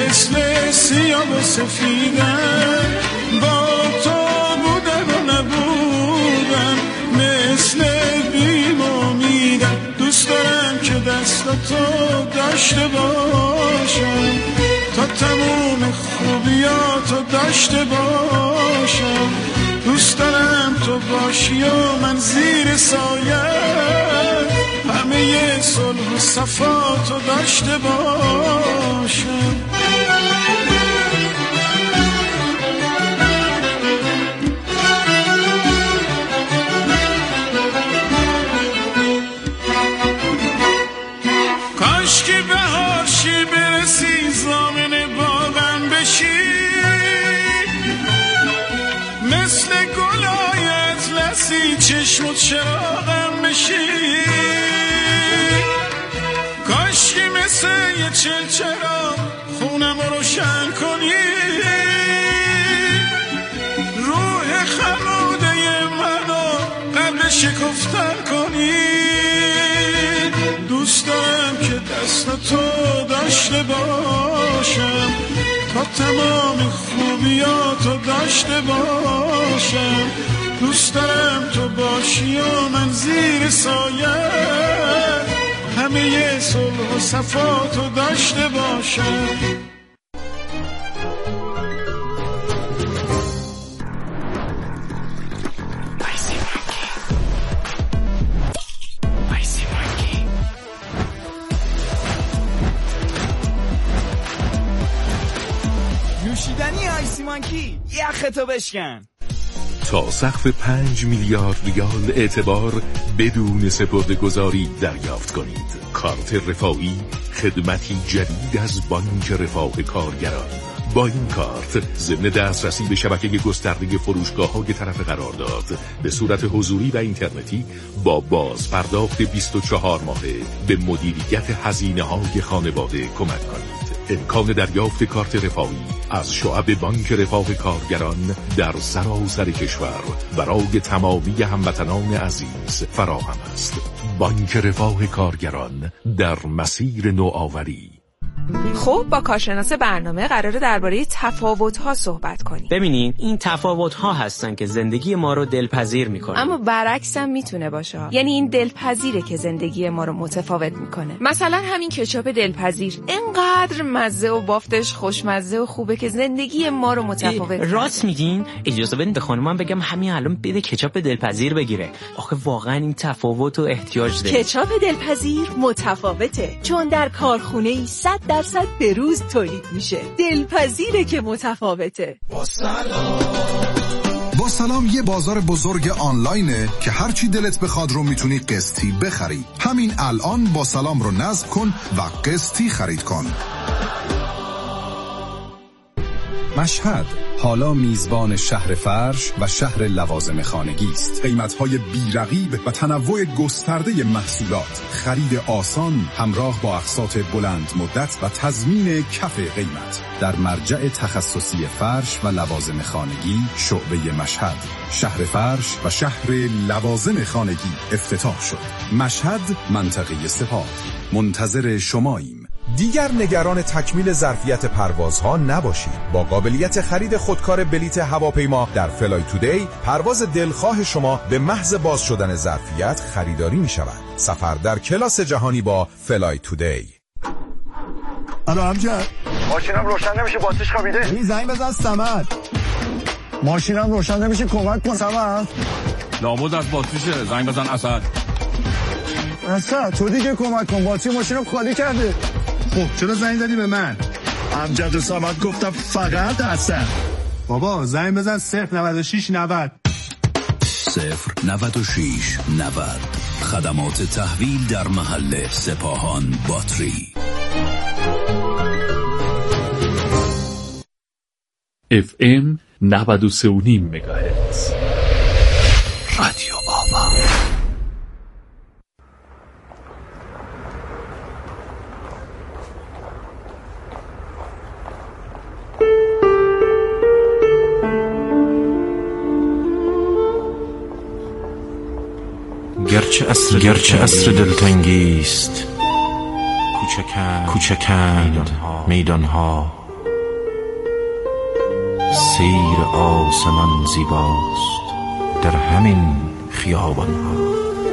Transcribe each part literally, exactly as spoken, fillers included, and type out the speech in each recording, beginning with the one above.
مثل سیاه و سفیدن، با تو بودن و نبودن مثل بیم امیدن. دوست دارم که دستاتو داشته باشم، تا تموم خوبیاتو داشته باشم. دوست دارم تو باشی و من زیر سایه همه صلح و صفاتو داشته باشم. کاش که بهار شی برسی زامن باغم بشی، مثل گلای اطلسی چشمت چراغم بشی. کاش که مثل یه چلچرا خونم رو روشن کنی، روح خموده منو قلب شکفتن کنی. دوست دارم که دستاتو داشته باشم، تا تمام خوبیاتو داشته باشم. دوست دارم تو باشی و من زیر سایه همه صلح و صفاتو داشته باشم. نوشیدنی آیسی مانکی یختو بشکن. تا سقف پنج میلیارد ریال اعتبار بدون سپرده‌گذاری دریافت کنید. کارت رفاهی، خدمتی جدید از بانک رفاه کارگران. با این کارت ضمن دسترسی به شبکه گسترده فروشگاه‌های طرف قرارداد به صورت حضوری و اینترنتی با باز پرداخت بیست و چهار ماهه به مدیریت هزینه‌های خانواده کمک کنید. امکان دریافت کارت رفاهی از شعب بانک رفاه کارگران در سراسر کشور برای تمامی هموطنان عزیز فراهم است. بانک رفاه کارگران در مسیر نوآوری. خب با کارشناس برنامه قراره درباره تفاوت‌ها صحبت کنیم. ببینین این تفاوت‌ها هستن که زندگی ما رو دلپذیر میکنه. اما برعکس هم میتونه باشه. یعنی این دلپذیره که زندگی ما رو متفاوت میکنه. مثلا همین کچاپ دلپذیر انقدر مزه و بافتش خوشمزه و خوبه که زندگی ما رو متفاوت. راست میگین؟ اجازه بدین به خانمم بگم همین الان بده کچاپ دلپذیر بگیره. آخه واقعا این تفاوت و احتیاج داره. کچاپ دلپذیر متفاوته، چون در کارخونه‌ای صد درصد به روز تولید میشه. دلپذیره که متفاوته. با سلام با سلام یه بازار بزرگ آنلاینه که هرچی دلت بخواد رو میتونی قسطی بخری. همین الان با سلام رو نصب کن و قسطی خرید کن. مشهد حالا میزبان شهر فرش و شهر لوازم خانگی است. قیمت‌های بی‌رقیب و تنوع گسترده محصولات، خرید آسان همراه با اقساط بلند مدت و تضمین کف قیمت در مرجع تخصصی فرش و لوازم خانگی شعبه مشهد. شهر فرش و شهر لوازم خانگی افتتاح شد. مشهد منطقه سپاه. منتظر شماییم. دیگر نگران تکمیل ظرفیت پروازها نباشید. با قابلیت خرید خودکار بلیت هواپیما در فلای تودی، پرواز دلخواه شما به محض باز شدن ظرفیت خریداری می شود. سفر در کلاس جهانی با فلای تودی. الو امجد، ماشینم روشن نمیشه، باتریش خوابیده. این زنگ بزن صمد. ماشینم روشن نمیشه، کمک کن صمد. لابد از باتریشه، زنگ بزن اسد. اسد تو دیگه کمک کن، باتری ماشینم خالی کرده. خب چرا زنگ زدی به من؟ امجد و صمد گفتم فقط اسد. بابا زنگ بزن صفر نود و شش نود. صفر نود و شش نود. خدمات تحویل در محل سپاهان باتری. اف ام نود و سه و نیم مگاهرتز رادیو آوا. گرچه عصر گرچه عصر دلتنگی است، کوچکند کوچکند میدانها سیر آسمان زیباست در همین خیابانها.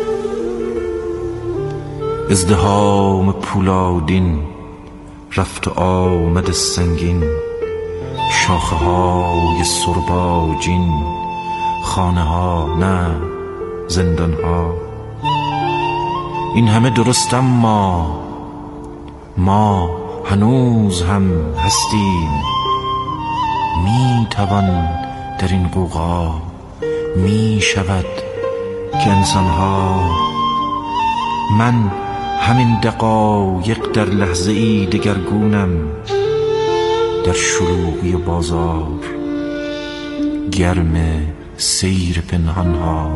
ازدحام پولادین، رفت و آمد سنگین، شاخه های سرباجین، خانه ها نه زندان ها. این همه درست، اما ما هنوز هم هستیم. می توان در این غوغا، می شود که انسان ها، من همین دقایق در لحظه ای دگرگونم، در شلوغی بازار گرم سیر پنهان ها.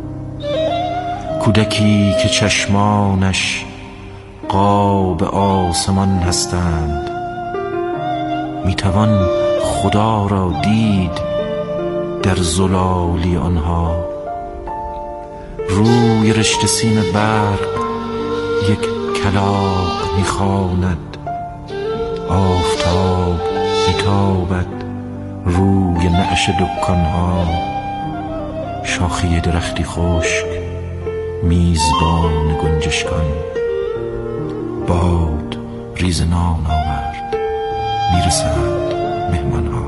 کودکی که چشمانش قاب آسمان هستند، میتوان خدا را دید در زلالی آنها. روی رشته سیم برق یک کلاغ میخواند، آفتاب میتابد روی نعش دکانها. شاخه درختی خشک میزبان گنجشکان، باد ریز نان آورد، میرسند مهمانها.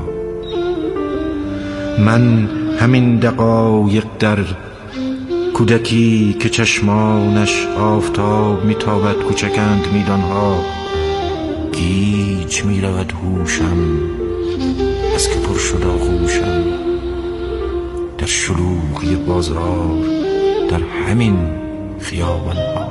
من همین دقایق در کودکی که چشمانش آفتاب میتابد کوچکند میدانها. گیج میرود هوشم از که پر شد آغوشم، در شلوغی بازار در همین خیابانها.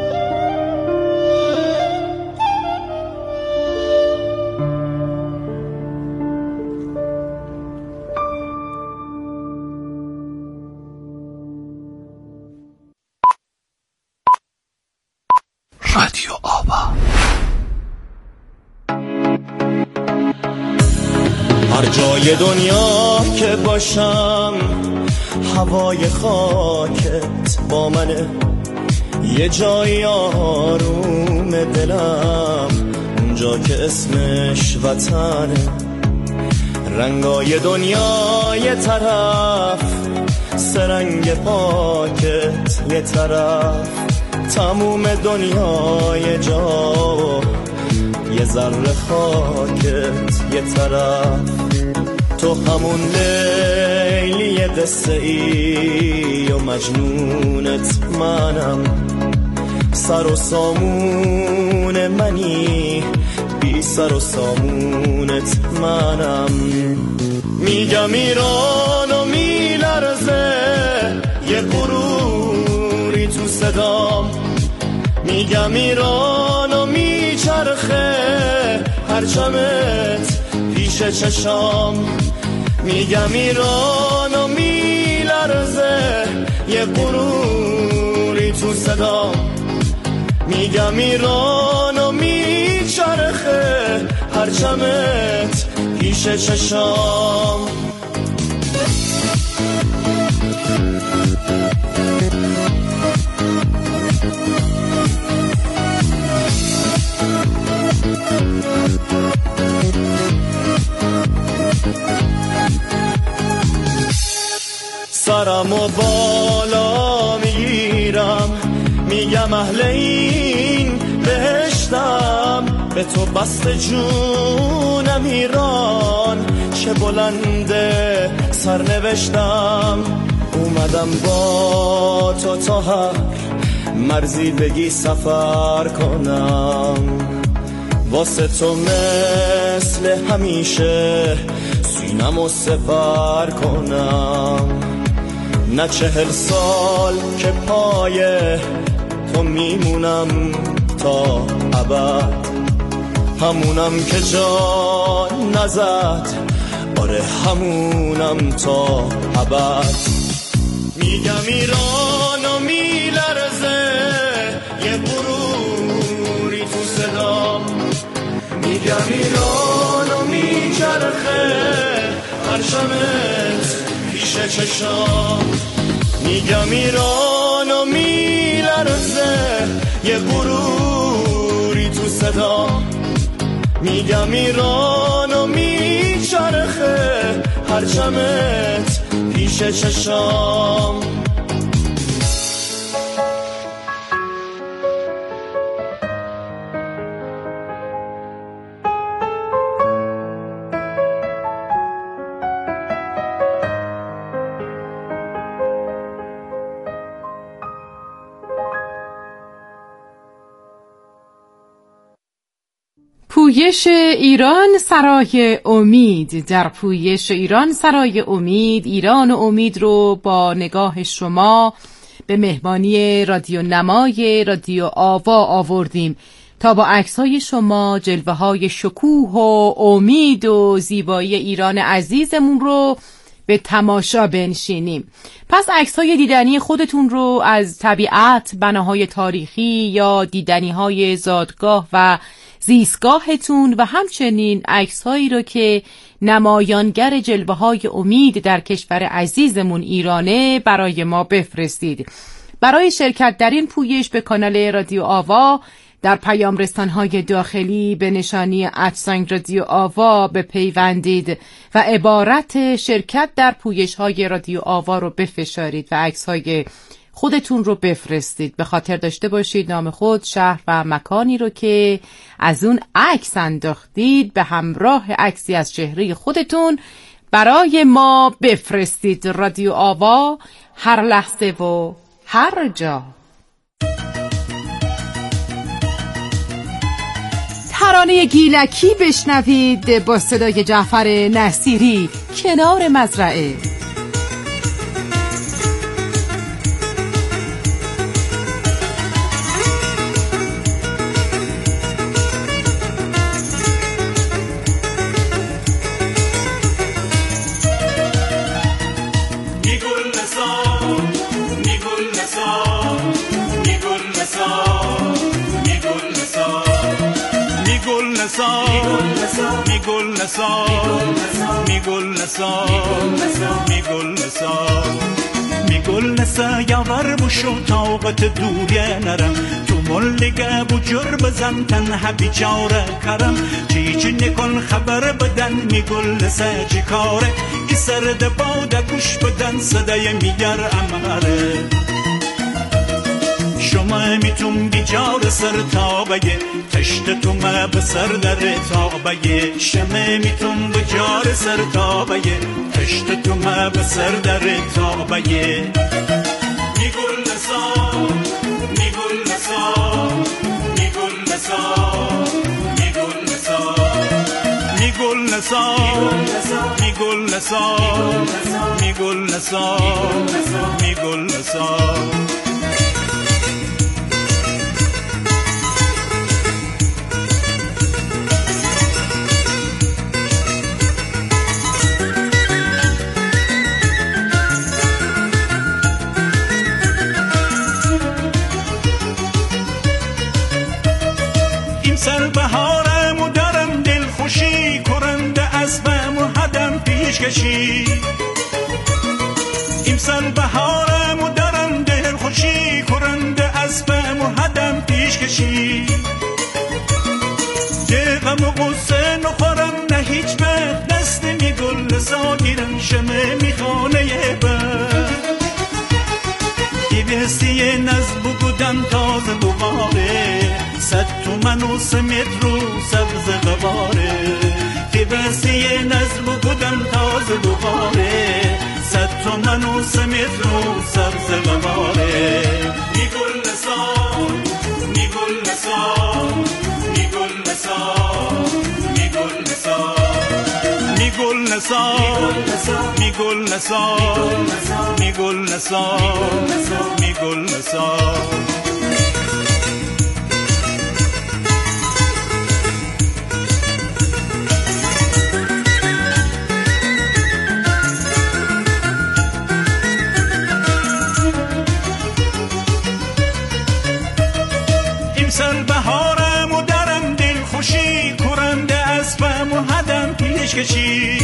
رادیو آوا. هر جای دنیا که باشم، هوای خاکت با منه. یه جای آروم دلم، اونجا که اسمش وطنه. رنگای دنیا یه طرف، سرنگ پاکت یه طرف، تموم دنیای جا، یه ذره خاکت یه طرف. تو همون لیلی قصه ای و مجنونت منم، سر و سامون منی، بی سر و سامونت منم. میگم ایران و میلرزه یه غروری تو صدام، میگم ایران و میچرخه پرچمت پیش چشام. میگم ایران و میلرزه یه غروری تو صدام، میگم ایران و میچرخه پرچمت پیش چشام. سرم و بالا میگیرم، میگم اهل این بهشتم. به تو بسته جونم ایران، چه بلنده سرنوشتم. اومدم با تو تا هر مرزی بگی سفر کنم، واسه تو مثل همیشه سینمو سپر کنم. نه چهل سال که پای تو میمونم تا ابد، همونم که جان نزد، آره همونم تا ابد. میگم ایران و میلرزه یه غروری تو صدام، میگم ایران و میچرخه پرچمت پیش چشام. میگم ایران و میلرزه یه غروری تو صدام، میگم ایران و میچرخه پرچمت پیش چشام. پویش ایران سرای امید. در پویش ایران سرای امید، ایران و امید رو با نگاه شما به مهمانی رادیو نمای رادیو آوا آوردیم تا با عکس‌های شما جلوه‌های شکوه و امید و زیبایی ایران عزیزمون رو به تماشا بنشینیم. پس عکس‌های دیدنی خودتون رو از طبیعت، بناهای تاریخی یا دیدنی‌های زادگاه و زیستگاهتون و همچنین عکس‌هایی رو که نمایانگر جلوه‌های امید در کشور عزیزمون ایرانه برای ما بفرستید. برای شرکت در این پویش به کانال رادیو آوا در پیام رسان‌های داخلی به نشانی ات رادیو آوا بپیوندید و عبارت شرکت در پویش‌های رادیو آوا رو بفشارید و عکس‌های خودتون رو بفرستید. به خاطر داشته باشید نام خود، شهر و مکانی رو که از اون عکس انداختید به همراه عکسی از چهره خودتون برای ما بفرستید. رادیو آوا، هر لحظه و هر جا. ترانه گیلکی بشنوید با صدای جعفر نصیری، کنار مزرعه. می گل نسا می گل نسا می گل نسا می گل نسا یاور بشو طاقت دوریه نرم تو ملگه بجر بزن تنها بیچاره کرم چی چی نکن خبر بدن می گل نسا چی کاره ای سرد باده گوش بدن صدای میگر اماره شما میتون بیجار سر تابه تشت تو ما بسر در تابه شما میتون بیجار سر تابه تشت تو ما بسر در تابه میگل نسا میگل نسا میگل نسا میگل نسا میگل نسا میگل نسا میگل نسا میگل نسا سر بهارم و درم دل خوشی کرنده اسبم و حدم پیش کشی این سر بهارم و درم دل خوشی کرنده اسبم و حدم پیش کشی دقم و قصه نخورم نه هیچ وقت دست می گل ساگیرم شمه میخانه بر ایوستی نزد بودن تازه دوباره صد تومن و سمت رو سبز غباره ایوستی نزد بودن تازه دوباره صد تومن و سمت رو سبز غباره میگل نسا میگل نسا میگل نسا میگل نسا میگل نسا میگل نسا میگل نسا میگل نسا سر بهارم و درم دل خوشی کرنده اسبم و حدم پیش کشی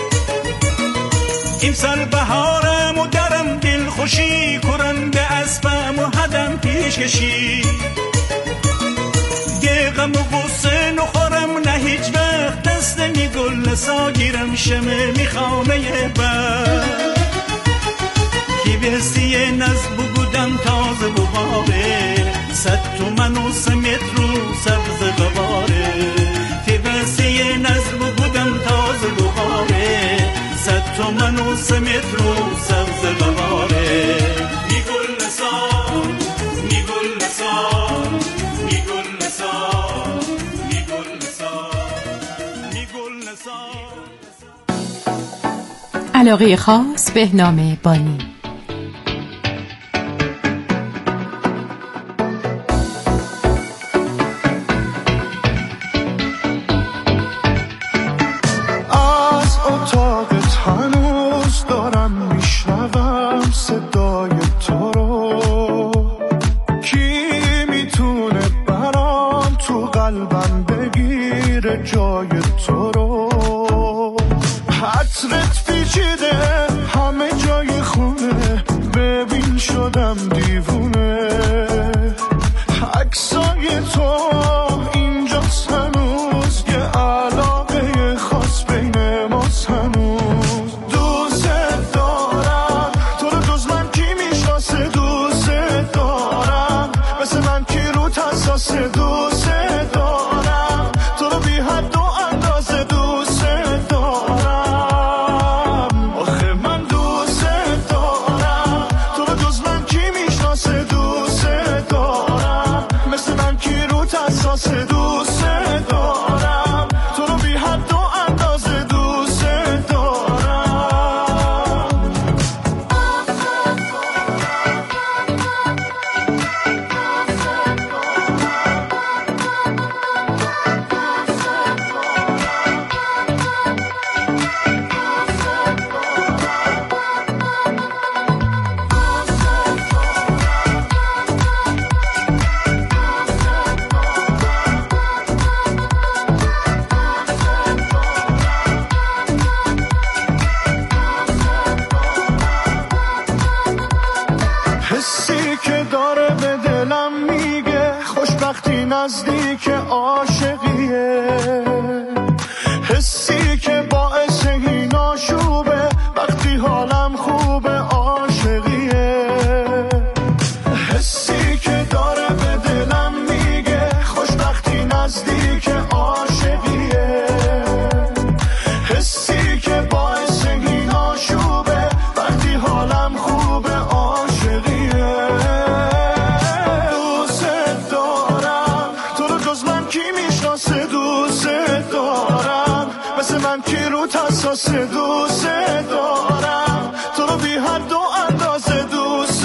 این سر بهارم و درم دل خوشی کرنده اسبم و حدم پیش کشی غم و غصه نخورم نه هیچ وقت دست می گل نسا گیرم شمه می خانه بر کی بسیه نز بگودم تازه بباره صد تومن و سمت رو سبز بباره کی بسیه نز بگودم تازه بباره صد تومن و سمت رو سبز بباره می گل نسا می گل نسا می گل نسا می گل نسا می گل نسا. علاقه خاص بهنام بانی. نزدیک عاشقیه، حسی که باعث این آشوبه وقتی حالم خوبه عاشقیه، حسی که داره به دلم میگه خوشبختی نزدیک عاشقیه، حسی که باعث این آشوبه وقتی حالم خوبه عاشقیه. حساس دوست دارم تو رو بی حد و اندازه دوست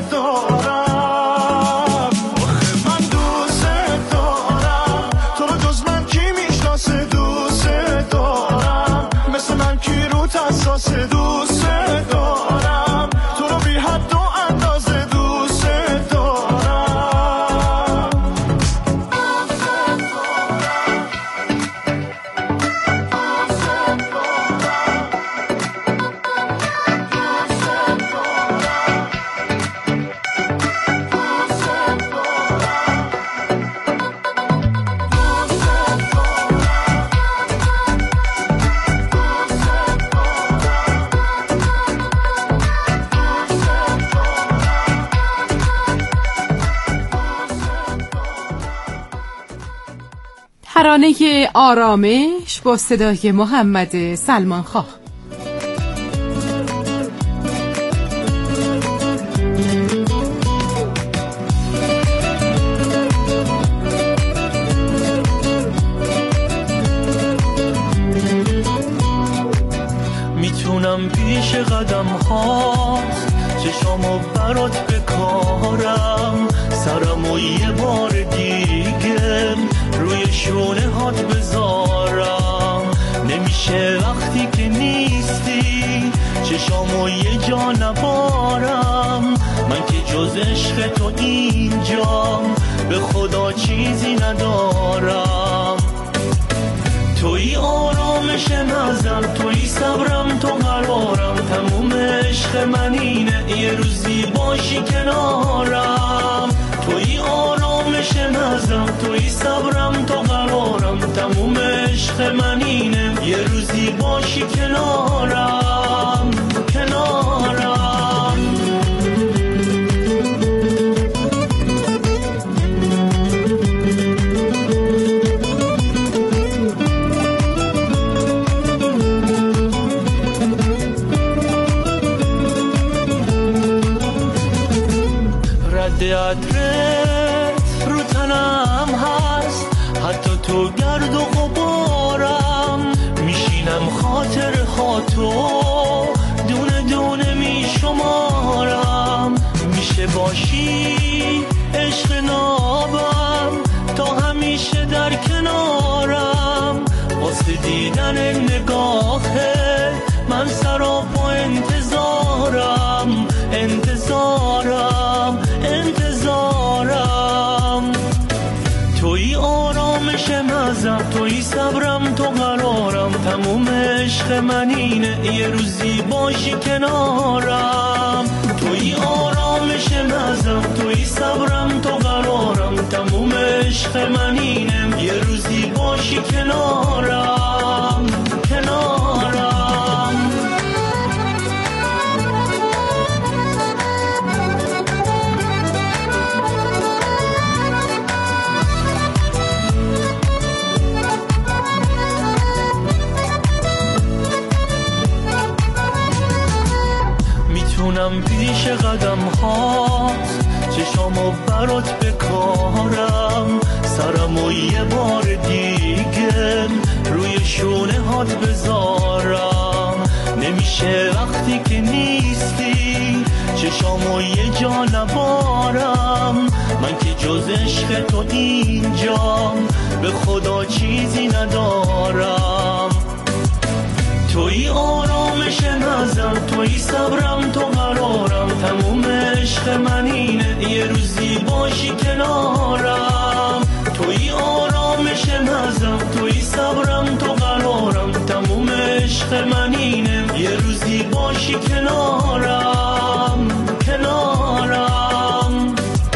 دارم، آخه من دوست دارم تو رو جز من کی میشناسه دوست دارم، مثل من کی رو حساس دوست دارم تو رو بی حد و اندازه دوست دارم. ترانه آرامش با صدای محمد سلمان خواه. میتونم پیش قدم هاست چشامو برات بکارم، سرمو یه بار دیگه روی شونه هات بذارم، نمیشه وقتی که نیستی چشامو یه جا نبارم، من که جز عشق تو اینجام به خدا چیزی ندارم، توی آرامش نظر توی صبرم تو قرارم، تموم عشق من اینه یه روزی باشی کنارم، توی آرامش نظر توی صبرم تو عشق من اینه یه روزی باشی کنارم کنارم. رد عطرت رو تنم هست، حتی تو گرد و غبارم میشینم خاطر خاطو دونه دونه میشمارم. میشه باشی عشق نابم تا همیشه در کنارم، واسه دیدن نگاهه من سراپا انتظارم انتظارم انتظارم. توی آرامش مزم، توی صبرم، تو قرارم، تموم عشق من اینه یه روزی باشی کنارم. توی آرامش مزم، توی صبرم، تو قرارم، تموم عشق من اینه یه روزی باشی کنارم کنارم. میتونم پیش قدم هات چشامو برات بکارم، سرمو یه بار دیگه روی شونه هات بذارم. نمیشه وقتی که نیستی چشامو یه جا نبارم، من که جز عشق تو اینجام به خدا چیزی ندارم. توی آرامش نظر، توی صبرم، تو قرارم، تموم عشق من اینه یه روزی باشی کنارم. توی آرامش نظر، توی صبرم، تو قرارم، تموم عشق من اینه یه روزی باشی کنارم کنارم.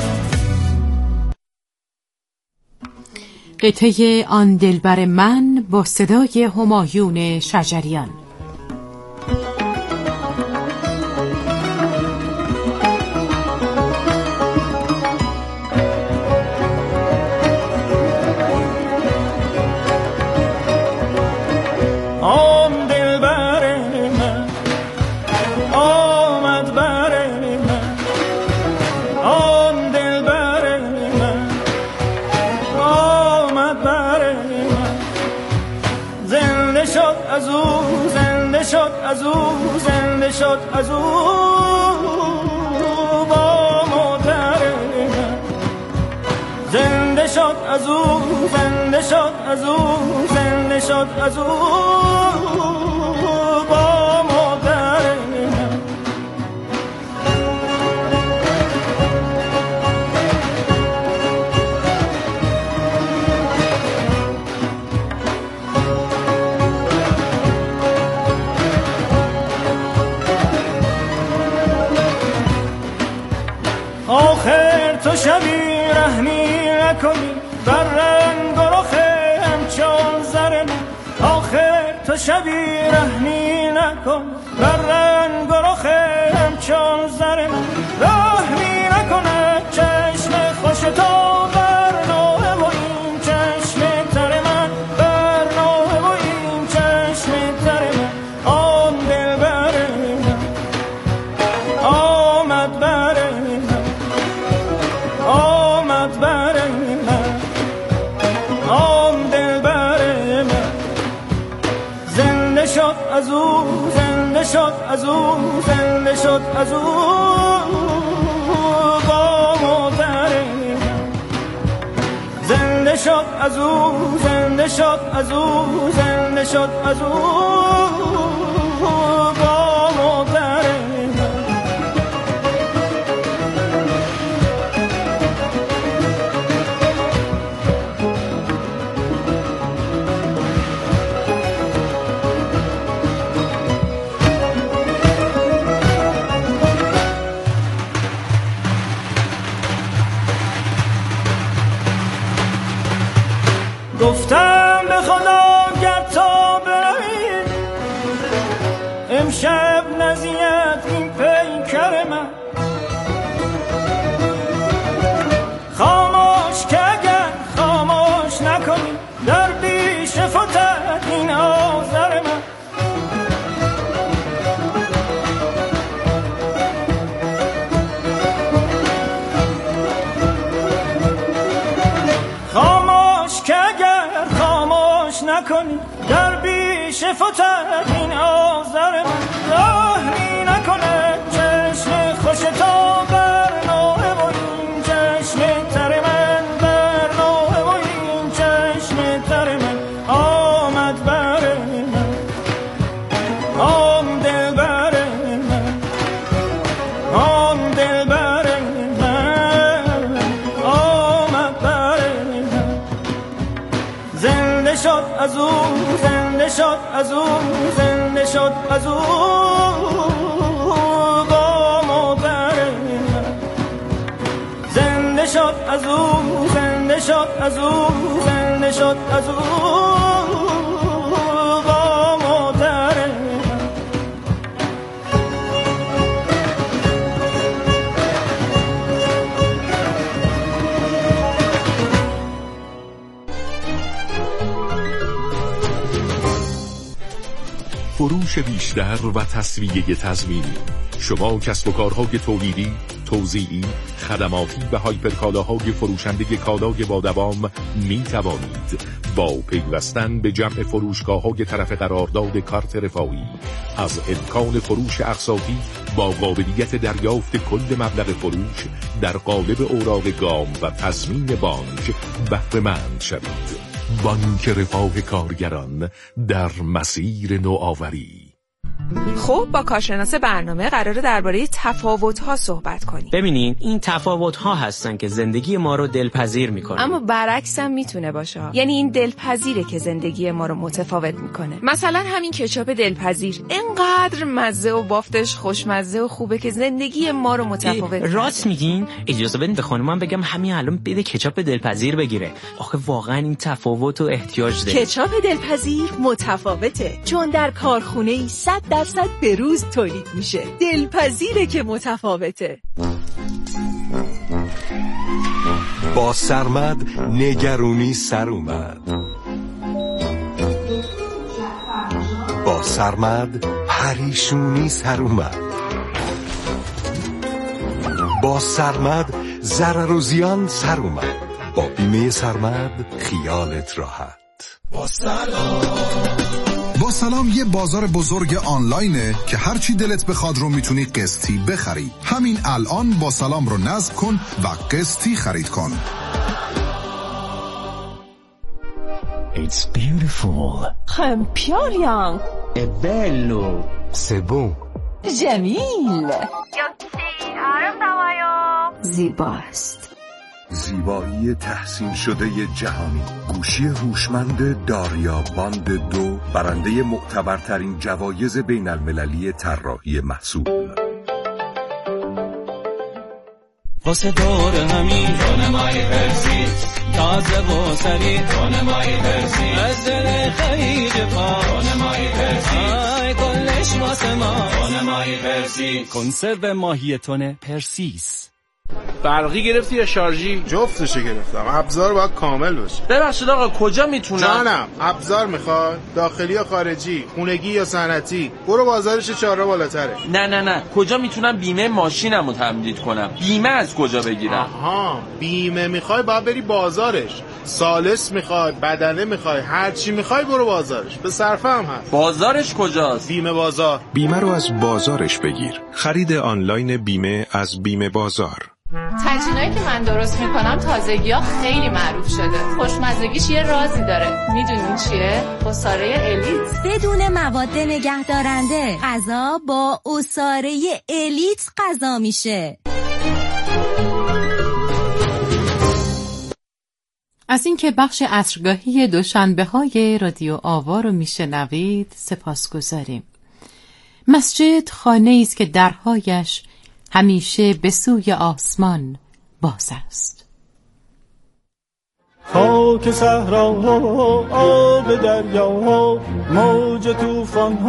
قطعه آن دلبر من با صدای همایون شجریان. آن دلبر من آمد بر من، آن دلبر من آمد بر من. زنده شد از او، زنده شد از او، زنده شد از او با مادر من. زنده شد از او، زنده شد از او، زنده شد از او با مادر من. آخر تو شبی رحمی نکنی بر رنگ و رخ همچون زر من. آخر تو شبی رحمی نکن بر رنگ و رخ همچون زر من. رحمی نکنه چشم خوش تو بر نوه و این چشم تر من، بر نوه و این چشم تر من. آن دلبر من آمد بر من، آمد بر من، آن دلبر من. زنده شد از او، زنده شد از او، زنده شد از او با مادر من. زنده شد از او، زنده شد از او، زنده شد از او با مادر من. گفتم به خدا گر امشب نزیت این پیکر من خاموش که اگر خاموش نکنی در بیش فتد این آذر من خاموش که اگر خاموش نکنی در بیش فتد این آذر من راهی نکنه چشم خوش تو بر نوه و این چشم تر من بر نوه و این چشم تر من آمد بر من آم دل بر من آم دل بر من آمد بر من زنده شد از او زنده شد از او زنده شد از او با مادر من زنده شد از او زنده شد از او زنده شد از او با مادر من فروش بیشتر و تسویه تضمینی. شما کسب و کارهای تولیدی، توزیعی، خدماتی و هایپرکالاهای فروشنده کالای با دوام می توانید با پیوستن به جمع فروشگاه‌های طرف قرارداد کارت رفاهی از امکان فروش اقساطی با قابلیت دریافت کل مبلغ فروش در قالب اوراق گام و تضمین بانک بهره مند شوید. بانک رفاه کارگران در مسیر نوآوری. خب با کارشناس برنامه قراره درباره تفاوت‌ها صحبت کنیم. ببینین این تفاوت‌ها هستن که زندگی ما رو دلپذیر میکنه. اما برعکس هم میتونه باشه. یعنی این دلپذیره که زندگی ما رو متفاوت میکنه. مثلا همین کچاپ دلپذیر انقدر مزه و بافتش خوشمزه و خوبه که زندگی ما رو متفاوت. راست میگین؟ اجازه بدین به خانومم بگم همین الان بده کچاپ دلپذیر بگیره. آخه واقعا این تفاوت و احتیاج داره. کچاپ دلپذیر متفاوته چون در کارخونه‌ای صد درصد به روز تولید میشه. دلپذیره که متفاوته. با سرمد نگرونی سر اومد. با سرمد پریشونی سر اومد. با سرمد ضرر و زیان سر اومد. با بیمه سرمد خیالت راحت. با سلام با سلام یه بازار بزرگ آنلاینه که هرچی دلت بخواد رو میتونی قسطی بخری. همین الان با سلام رو نصب کن و قسطی خرید کن. It's beautiful. خمپیاریان È bello. C'est bon. جمیل زیباست. زیبایی تحسین شده جهانی. گوشی هوشمند داریا باند دو برنده معتبرترین جوایز بین المللی طراحی محصول. واسه دور همین خانمای پرسیز تازه و سریع خانمای پرسیز از دل خیج پا خانمای پرسیز آی کلش واسه ما خانمای پرسیز کنسرو ماهی تن پرسیز. برقی گرفتی یا شارژی؟ جفتشو گرفتم. ابزار باید کامل باشه. ببخشید آقا کجا میتونم؟ جانم ابزار میخواد؟ داخلی یا خارجی؟ خونگی یا صنعتی؟ برو بازارش چهارراه بالاتره. نه نه نه کجا میتونم بیمه ماشینمو تمدید کنم؟ بیمه از کجا بگیرم؟ آها بیمه میخوای باید بری بازارش. سالس میخوای، بدنه میخوای، هر چی میخوای برو بازارش. به صرفه هم هست. بازارش کجاست؟ بیمه بازار. بیمه رو از بازارش بگیر. خرید آنلاین بیمه از بیمه بازار. تنجینایی که من درست میکنم تازگی ها خیلی معروف شده. خوشمزگیش یه رازی داره. میدونین چیه؟ عصاره الیت. بدون مواد نگهدارنده غذا با عصاره الیت غذا میشه. از اینکه بخش عصرگاهی دوشنبه های رادیو آوا رو میشنوید سپاسگزاریم. مسجد خانه است که درهایش همیشه به سوی آسمان باز است. خاک صحراها آب دریاها موج طوفان